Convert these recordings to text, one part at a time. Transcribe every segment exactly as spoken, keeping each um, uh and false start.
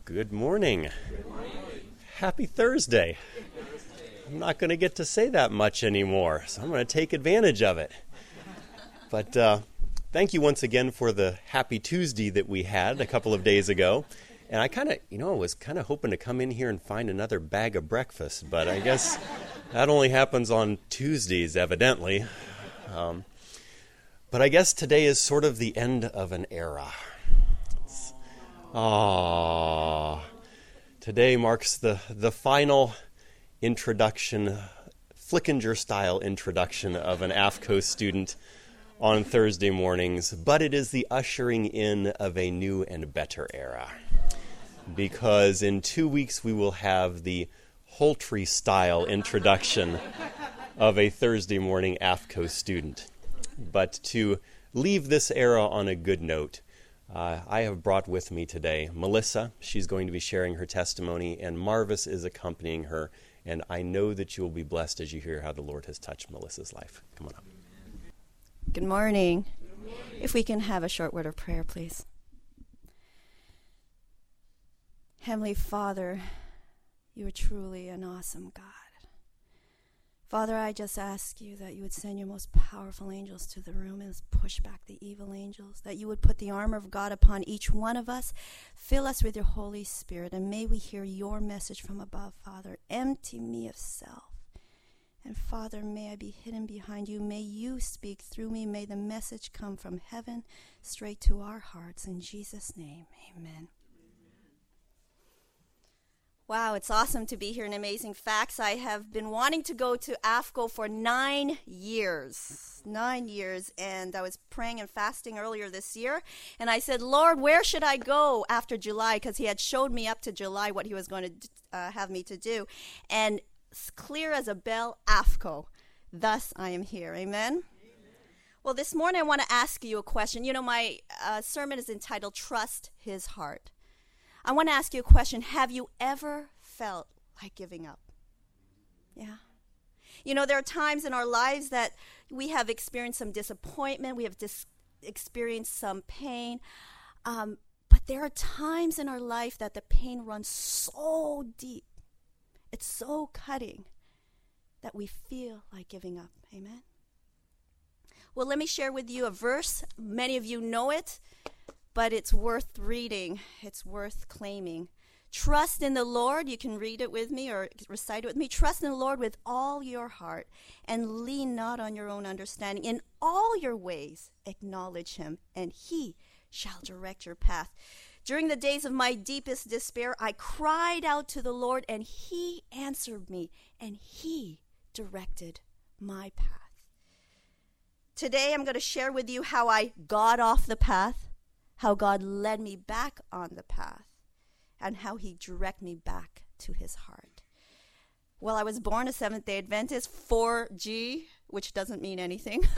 Good morning. Good morning. Happy Thursday. I'm not going to get to say that much anymore, so I'm going to take advantage of it. But uh, thank you once again for the Happy Tuesday that we had a couple of days ago. And I kind of, you know, was kind of hoping to come in here and find another bag of breakfast, but I guess that only happens on Tuesdays, evidently. Um, but I guess today is sort of the end of an era. Ah, today marks the, the final introduction, Flickinger-style introduction of an A F C O student on Thursday mornings, but it is the ushering in of a new and better era. Because in two weeks we will have the Holtry-style introduction of a Thursday morning A F C O student. But to leave this era on a good note, Uh, I have brought with me today Melissa. She's going to be sharing her testimony, and Marvis is accompanying her. And I know that you will be blessed as you hear how the Lord has touched Melissa's life. Come on up. Good morning. Good morning. If we can have a short word of prayer, please. Heavenly Father, you are truly an awesome God. Father, I just ask you that you would send your most powerful angels to the room and push back the evil angels, that you would put the armor of God upon each one of us, fill us with your Holy Spirit, and may we hear your message from above, Father. Empty me of self. And Father, may I be hidden behind you. May you speak through me. May the message come from heaven straight to our hearts. In Jesus' name, amen. Wow, it's awesome to be here in Amazing Facts. I have been wanting to go to A F C O for nine years. Nine years. And I was praying and fasting earlier this year. And I said, Lord, where should I go after July? Because he had showed me up to July what he was going to uh, have me to do. And clear as a bell, A F C O. Thus I am here. Amen? Well, this morning I want to ask you a question. You know, my uh, sermon is entitled, Trust His Heart. I want to ask you a question. Have you ever felt like giving up? Yeah. You know, there are times in our lives that we have experienced some disappointment. We have dis- experienced some pain. Um, but there are times in our life that the pain runs so deep. It's so cutting that we feel like giving up. Amen? Well, let me share with you a verse. Many of you know it. But it's worth reading. It's worth claiming. Trust in the Lord. You can read it with me or recite it with me. Trust in the Lord with all your heart and lean not on your own understanding. In all your ways, acknowledge him, and he shall direct your path. During the days of my deepest despair, I cried out to the Lord, and he answered me, and he directed my path. Today, I'm going to share with you how I got off the path, how God led me back on the path, and how he directed me back to his heart. Well, I was born a Seventh-day Adventist, four G, which doesn't mean anything.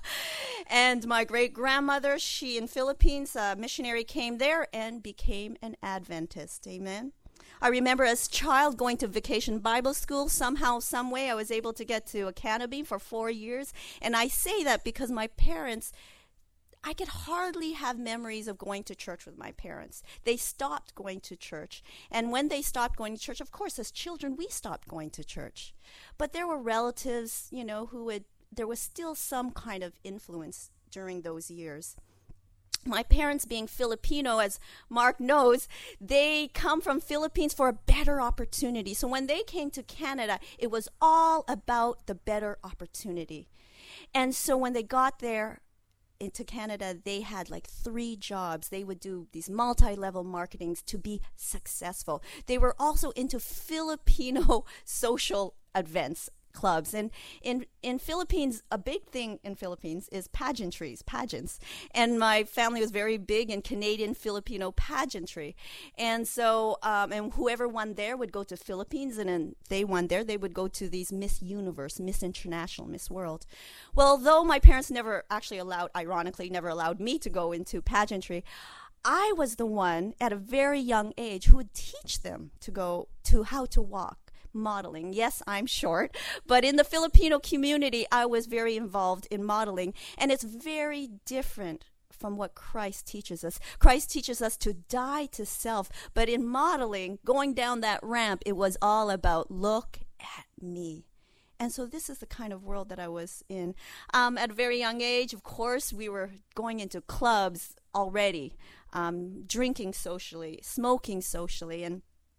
And my great-grandmother, she in Philippines, a missionary, came there and became an Adventist. Amen. I remember as a child going to vacation Bible school. Somehow, some way, I was able to get to Academy for four years. And I say that because my parents, I could hardly have memories of going to church with my parents. They stopped going to church. And when they stopped going to church, of course, as children, we stopped going to church. But there were relatives, you know, who would, there was still some kind of influence during those years. My parents being Filipino, as Mark knows, they come from Philippines for a better opportunity. So when they came to Canada, it was all about the better opportunity. And so when they got there, into Canada, they had like three jobs. They would do these multi-level marketings to be successful. They were also into Filipino social events, clubs. And in, in Philippines, a big thing in Philippines is pageantries, pageants. And my family was very big in Canadian Filipino pageantry. And so, um, and whoever won there would go to Philippines, and then they won there, they would go to these Miss Universe, Miss International, Miss World. Well, though my parents never actually allowed, ironically, never allowed me to go into pageantry, I was the one at a very young age who would teach them to go to how to walk. Modeling. Yes, I'm short, but in the Filipino community, I was very involved in modeling, and it's very different from what Christ teaches us. Christ teaches us to die to self, but in modeling, going down that ramp, it was all about look at me. And so this is the kind of world that I was in. Um, at a very young age, of course, we were going into clubs already, um, drinking socially, smoking socially, and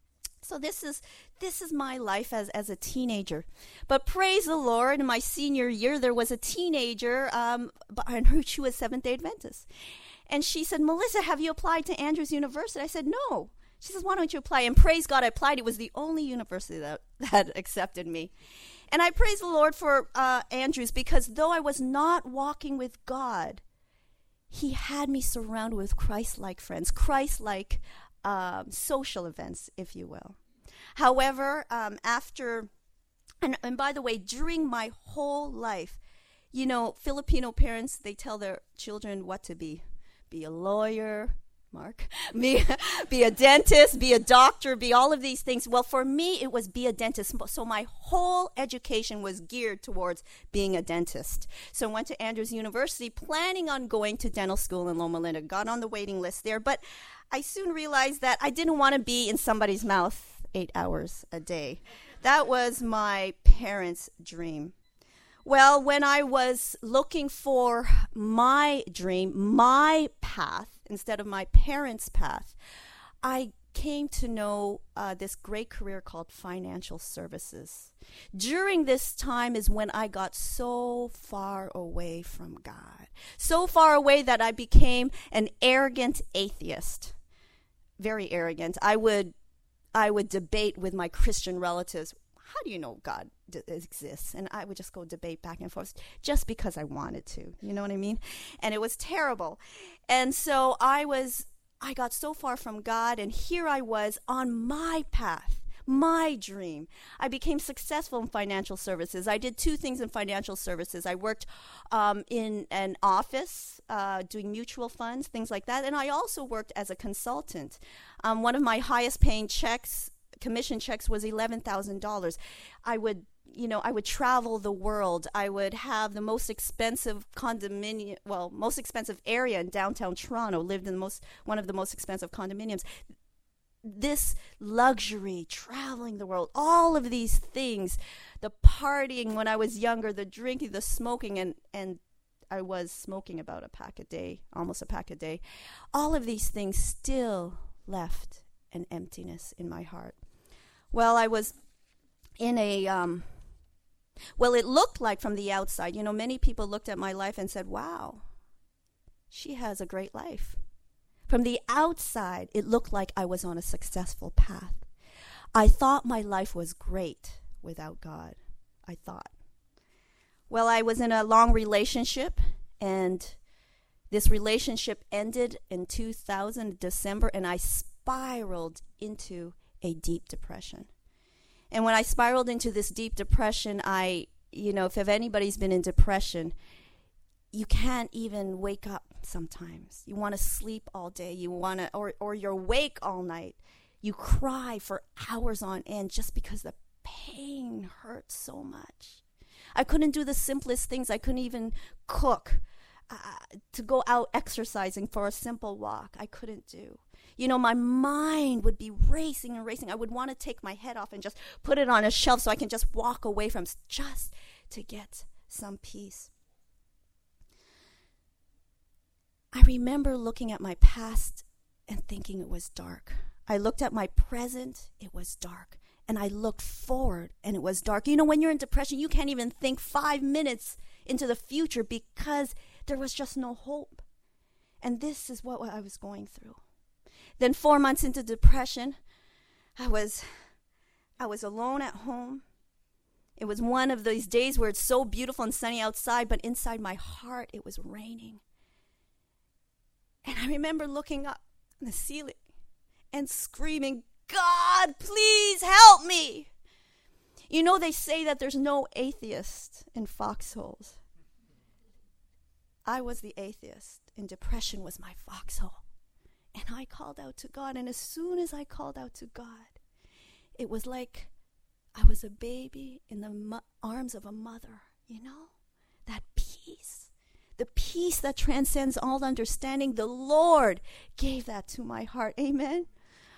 so this is this is my life as, as a teenager. But praise the Lord, in my senior year, there was a teenager, um, and her, she was Seventh-day Adventist. And she said, Melissa, have you applied to Andrews University? I said, no. She says, why don't you apply? And praise God, I applied. It was the only university that, that accepted me. And I praise the Lord for uh, Andrews, because though I was not walking with God, he had me surrounded with Christ-like friends, Christ-like Um, social events, if you will. However, um, after, and, and by the way, during my whole life, you know, Filipino parents, they tell their children what to be. Be a lawyer, Mark, be, be a dentist, be a doctor, be all of these things. Well, for me, it was be a dentist. So my whole education was geared towards being a dentist. So I went to Andrews University planning on going to dental school in Loma Linda, got on the waiting list there, but I soon realized that I didn't want to be in somebody's mouth eight hours a day. That was my parents' dream. Well, when I was looking for my dream, my path, instead of my parents' path, I came to know uh, this great career called financial services. During this time is when I got so far away from God, so far away that I became an arrogant atheist. Very arrogant. I would, I would debate with my Christian relatives. How do you know God d- exists? And I would just go debate back and forth just because I wanted to. You know what I mean? And it was terrible. And so I was, I got so far from God, and here I was on my path, my dream. I became successful in financial services. I did two things in financial services. I worked um, in an office uh, doing mutual funds, things like that. And I also worked as a consultant. Um, one of my highest paying checks, commission checks, was eleven thousand dollars. I would, you know, I would travel the world. I would have the most expensive condominium, well, most expensive area in downtown Toronto, lived in the most, one of the most expensive condominiums. This luxury, traveling the world, all of these things, the partying when I was younger, the drinking, the smoking, and, and I was smoking about a pack a day, almost a pack a day. All of these things still left an emptiness in my heart. Well, I was in a, um, well, it looked like from the outside, you know, many people looked at my life and said, wow, she has a great life. From the outside, it looked like I was on a successful path. I thought my life was great without God. I thought. Well, I was in a long relationship, and this relationship ended in two thousand, December, and I spiraled into a deep depression. And when I spiraled into this deep depression, I, you know, if anybody's been in depression, you can't even wake up sometimes. You want to sleep all day. You want to, or, or you're awake all night. You cry for hours on end just because the pain hurts so much. I couldn't do the simplest things. I couldn't even cook. Uh, to go out exercising for a simple walk, I couldn't do. You know, my mind would be racing and racing. I would want to take my head off and just put it on a shelf so I can just walk away from, just to get some peace. I remember looking at my past and thinking it was dark. I looked at my present, it was dark. And I looked forward, and it was dark. You know, when you're in depression, you can't even think five minutes into the future because there was just no hope. And this is what I was going through. Then four months into depression, I was, I was alone at home. It was one of those days where it's so beautiful and sunny outside, but inside my heart, it was raining. And I remember looking up in the ceiling and screaming, God, please help me. You know, they say that there's no atheist in foxholes. I was the atheist, and depression was my foxhole. And I called out to God, and as soon as I called out to God, it was like I was a baby in the mo- arms of a mother, you know? That peace, the peace that transcends all understanding, the Lord gave that to my heart. Amen.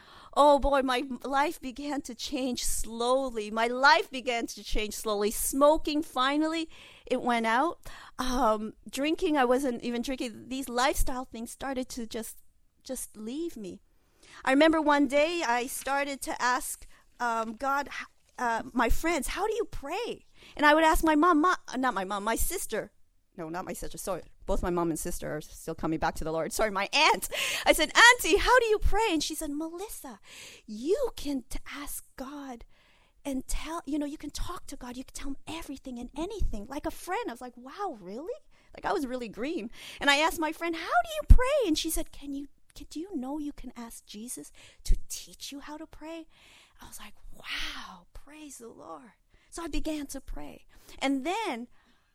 Oh boy, my life began to change slowly. My life began to change slowly. Smoking, finally, it went out. Um, drinking, I wasn't even drinking. These lifestyle things started to just, just leave me. I remember one day I started to ask um, God, uh, my friends, how do you pray? And I would ask my mom, Ma- not my mom, my sister. No, not my sister. Sorry, both my mom and sister are still coming back to the Lord. Sorry, my aunt. I said, Auntie, how do you pray? And she said, Melissa, you can t- ask God and tell, you know, you can talk to God. You can tell him everything and anything, like a friend. I was like, wow, really? Like, I was really green. And I asked my friend, how do you pray? And she said, can you, can, do you know you can ask Jesus to teach you how to pray? I was like, wow, praise the Lord. So I began to pray. And then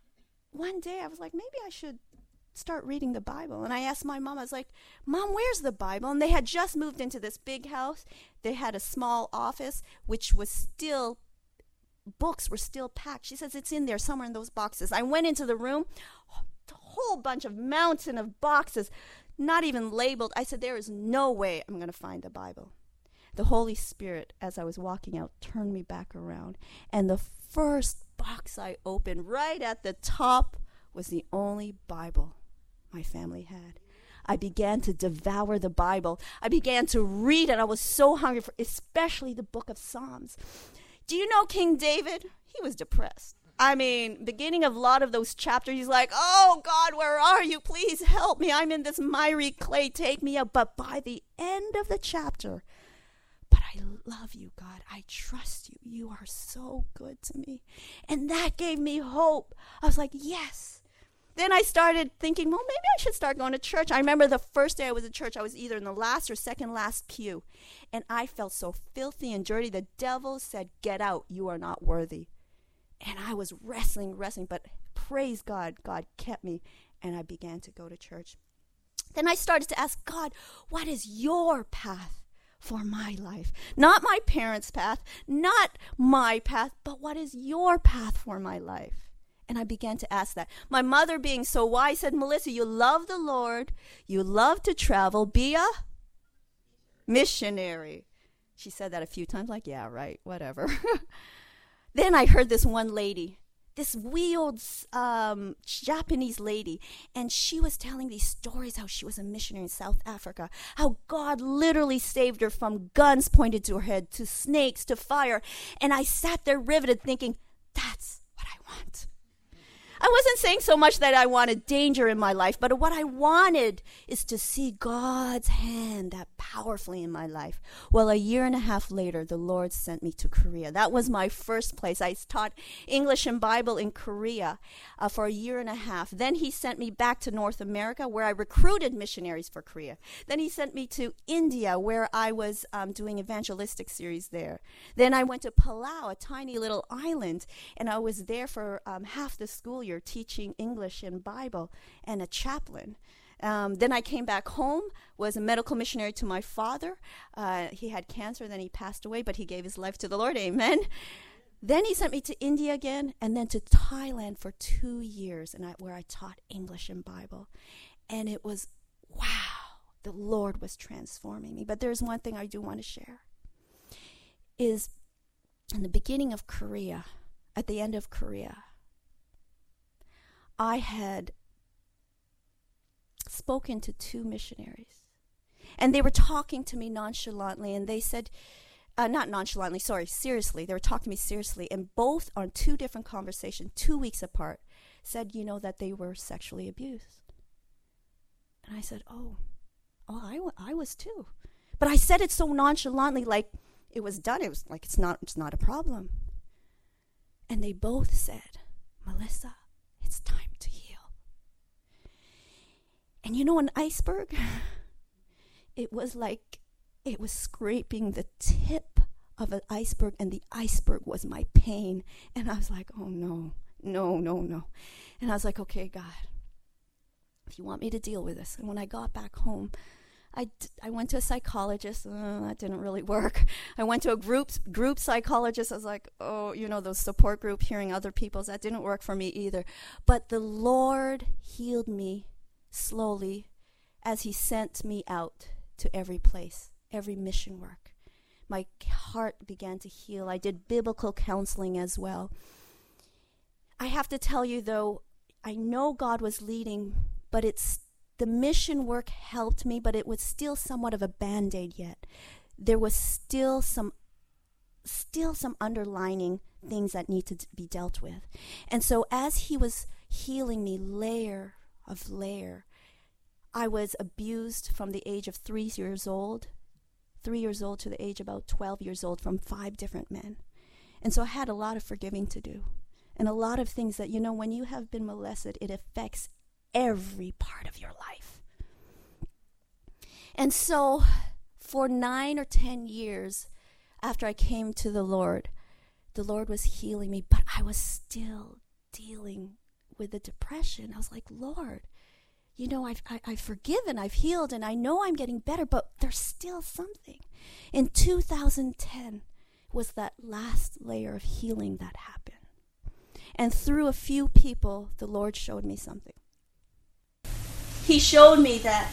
one day I was like, maybe I should start reading the Bible. And I asked my mom, I was like, Mom, where's the Bible? And they had just moved into this big house. They had a small office, which was still, books were still packed. She says, it's in there somewhere in those boxes. I went into the room, a whole bunch of mountain of boxes, not even labeled. I said, there is no way I'm going to find the Bible. The Holy Spirit, as I was walking out, turned me back around. And the first box I opened, right at the top, was the only Bible my family had. I began to devour the Bible. I began to read it. I was so hungry for, especially the book of Psalms. Do you know King David? He was depressed. I mean, beginning of a lot of those chapters, he's like, oh, God, where are you? Please help me. I'm in this miry clay. Take me out. But by the end of the chapter, but I love you, God. I trust you. You are so good to me. And that gave me hope. I was like, yes. Then I started thinking, well, maybe I should start going to church. I remember the first day I was at church, I was either in the last or second last pew. And I felt so filthy and dirty. The devil said, get out. You are not worthy. And I was wrestling, wrestling. But praise God, God kept me. And I began to go to church. Then I started to ask God, what is your path for my life? Not my parents' path, not my path, but what is your path for my life? And I began to ask that. My mother, being so wise, said, Melissa, you love the Lord, you love to travel, be a missionary. She said that a few times, like, yeah, right, whatever. Then I heard this one lady, this wee old um, Japanese lady, and she was telling these stories how she was a missionary in South Africa, how God literally saved her from guns pointed to her head, to snakes, to fire. And I sat there riveted thinking, that's what I want. I wasn't saying so much that I wanted danger in my life, but what I wanted is to see God's hand that powerfully in my life. Well, a year and a half later, the Lord sent me to Korea. That was my first place. I taught English and Bible in Korea uh, for a year and a half. Then he sent me back to North America, where I recruited missionaries for Korea. Then he sent me to India, where I was um, doing evangelistic series there. Then I went to Palau, a tiny little island, and I was there for um, half the school year, teaching English and Bible, and a chaplain. Um, then I came back home, was a medical missionary to my father. Uh, he had cancer, then he passed away, but he gave his life to the Lord. Amen. Then he sent me to India again, and then to Thailand for two years, and I, where I taught English and Bible. And it was, wow, the Lord was transforming me. But there's one thing I do want to share, is in the beginning of Korea, at the end of Korea, I had spoken to two missionaries, and they were talking to me nonchalantly, and they said, uh, not nonchalantly, sorry, seriously, they were talking to me seriously, and both on two different conversations, two weeks apart, said, you know, that they were sexually abused. And I said, oh, oh, I, w- I was too. But I said it so nonchalantly, like it was done. It was like, it's not, it's not a problem. And they both said, Melissa, it's time to heal. And you know, an iceberg, it was like it was scraping the tip of an iceberg, and the iceberg was my pain. And I was like, oh no, no, no, no. And I was like, okay, God, if you want me to deal with this. And when I got back home, I, d- I went to a psychologist. Uh, that didn't really work. I went to a group group psychologist. I was like, oh, you know, those support group, hearing other people's. That didn't work for me either. But the Lord healed me slowly as he sent me out to every place, every mission work. My heart began to heal. I did biblical counseling as well. I have to tell you, though, I know God was leading, but it's the mission work helped me, but it was still somewhat of a Band-Aid yet. There was still some still some underlining things that need to be dealt with. And so as he was healing me layer of layer, I was abused from the age of three years old, three years old to the age about twelve years old from five different men. And so I had a lot of forgiving to do. And a lot of things that, you know, when you have been molested, it affects every part of your life. And so for nine or ten years after I came to the Lord, the Lord was healing me, but I was still dealing with the depression. I was like, Lord, you know, I've, I, I've forgiven, I've healed, and I know I'm getting better, but there's still something. In two thousand ten was that last layer of healing that happened. And through a few people, the Lord showed me something. He showed me that,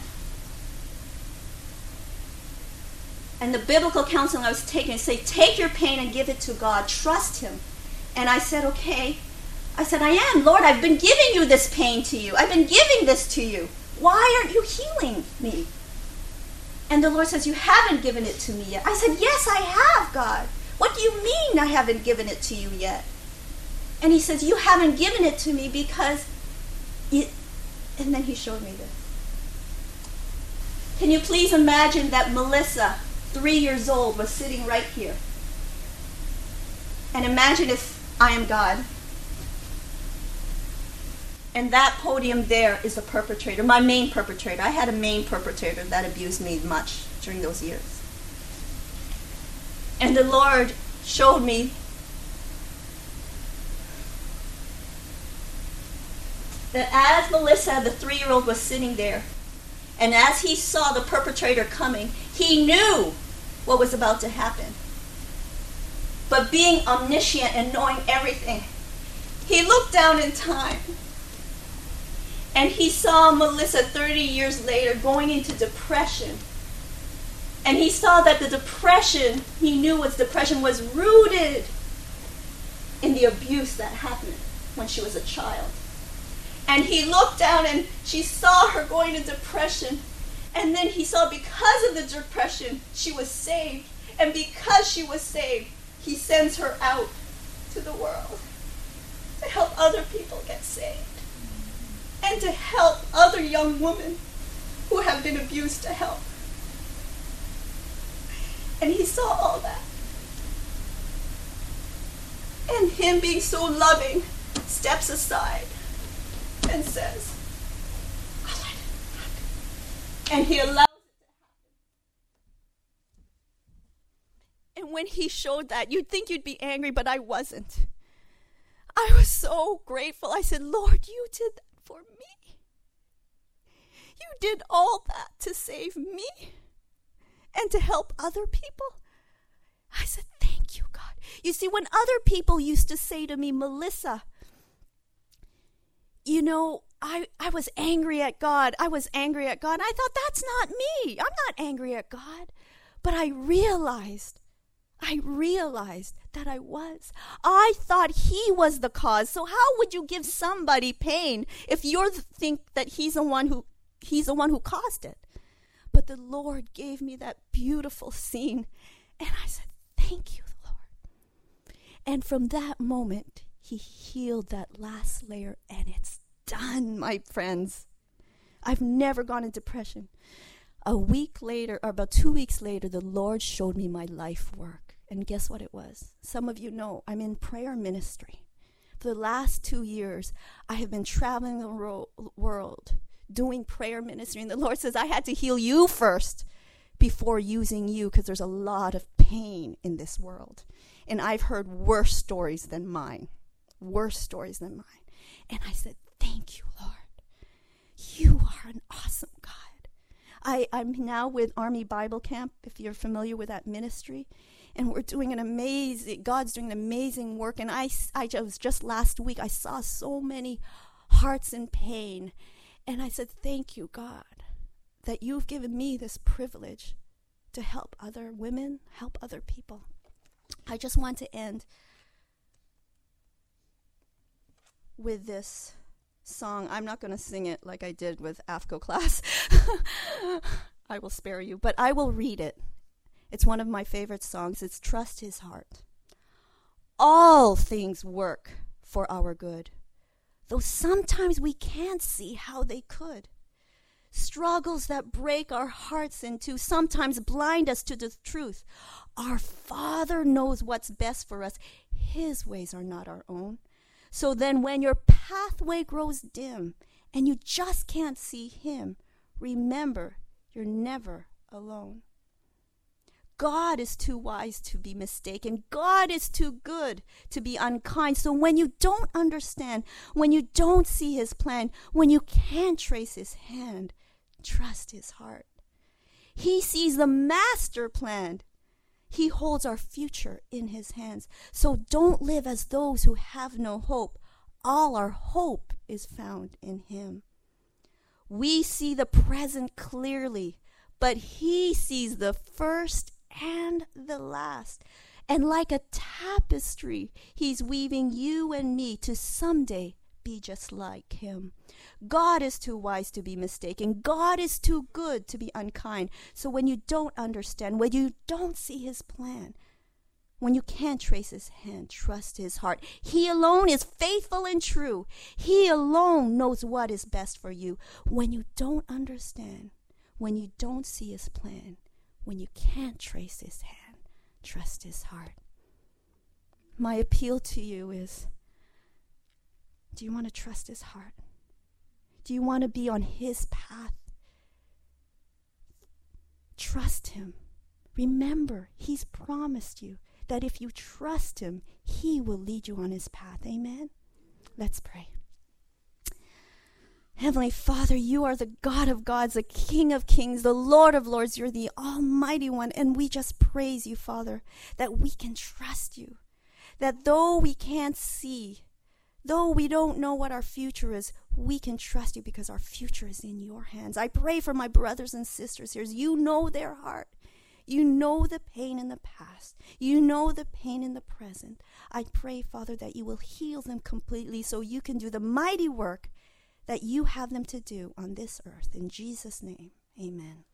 and the biblical counseling I was taking, say, take your pain and give it to God. Trust him. And I said, okay. I said, I am. Lord, I've been giving you this pain to you. I've been giving this to you. Why aren't you healing me? And the Lord says, you haven't given it to me yet. I said, yes, I have, God. What do you mean I haven't given it to you yet? And he says, you haven't given it to me because it... And then he showed me this. Can you please imagine that Melissa, three years old, was sitting right here? And imagine if I am God. And that podium there is the perpetrator, my main perpetrator. I had a main perpetrator that abused me much during those years. And the Lord showed me that as Melissa, the three-year-old, was sitting there, and as he saw the perpetrator coming, he knew what was about to happen. But being omniscient and knowing everything, he looked down in time, and he saw Melissa thirty years later going into depression. And he saw that the depression, he knew was depression, was rooted in the abuse that happened when she was a child. And he looked down and she saw her going into depression. And then he saw because of the depression, she was saved. And because she was saved, he sends her out to the world to help other people get saved. And to help other young women who have been abused to help. And he saw all that. And him being so loving steps aside and says, I'll let it happen. And he allows it to happen. And when he showed that, you'd think you'd be angry, but I wasn't. I was so grateful. I said, Lord, you did that for me. You did all that to save me and to help other people. I said, thank you, God. You see, when other people used to say to me, Melissa, you know, I, I was angry at God. I was angry at God. And I thought, that's not me. I'm not angry at God. But I realized, I realized that I was. I thought he was the cause. So how would you give somebody pain if you think that he's the one who he's the one who caused it? But the Lord gave me that beautiful scene. And I said, thank you, Lord. And from that moment, he healed that last layer, and it's done, my friends. I've never gone into depression. A week later, or about two weeks later, the Lord showed me my life work. And guess what it was? Some of you know I'm in prayer ministry. For the last two years, I have been traveling the ro- world doing prayer ministry. And the Lord says, I had to heal you first before using you, because there's a lot of pain in this world. And I've heard worse stories than mine. Worse stories than mine. And I said, thank you, Lord. You are an awesome God. I, I'm now with Army Bible Camp, if you're familiar with that ministry. And we're doing an amazing, God's doing an amazing work. And I, I was just last week, I saw so many hearts in pain. And I said, thank you, God, that you've given me this privilege to help other women, help other people. I just want to end with this song. I'm not going to sing it like I did with A F C O class. I will spare you, but I will read it. It's one of my favorite songs. It's Trust His Heart. All things work for our good, though sometimes we can't see how they could. Struggles that break our hearts in two sometimes blind us to the truth. Our Father knows what's best for us. His ways are not our own. So then when your pathway grows dim and you just can't see Him, remember you're never alone. God is too wise to be mistaken. God is too good to be unkind. So when you don't understand, when you don't see His plan, when you can't trace His hand, trust His heart. He sees the master plan. He holds our future in His hands. So don't live as those who have no hope. All our hope is found in Him. We see the present clearly, but He sees the first and the last. And like a tapestry, He's weaving you and me to someday be just like Him. God is too wise to be mistaken. God is too good to be unkind. So when you don't understand, when you don't see His plan, when you can't trace His hand, trust His heart. He alone is faithful and true. He alone knows what is best for you. When you don't understand, when you don't see His plan, when you can't trace His hand, trust His heart. My appeal to you is, do you want to trust His heart? Do you want to be on His path? Trust Him. Remember, He's promised you that if you trust Him, He will lead you on His path. Amen? Let's pray. Heavenly Father, you are the God of gods, the King of kings, the Lord of lords. You're the Almighty One. And we just praise you, Father, that we can trust you. That though we can't see, though we don't know what our future is, we can trust you because our future is in your hands. I pray for my brothers and sisters here. You know their heart. You know the pain in the past. You know the pain in the present. I pray, Father, that you will heal them completely so you can do the mighty work that you have them to do on this earth. In Jesus' name, amen.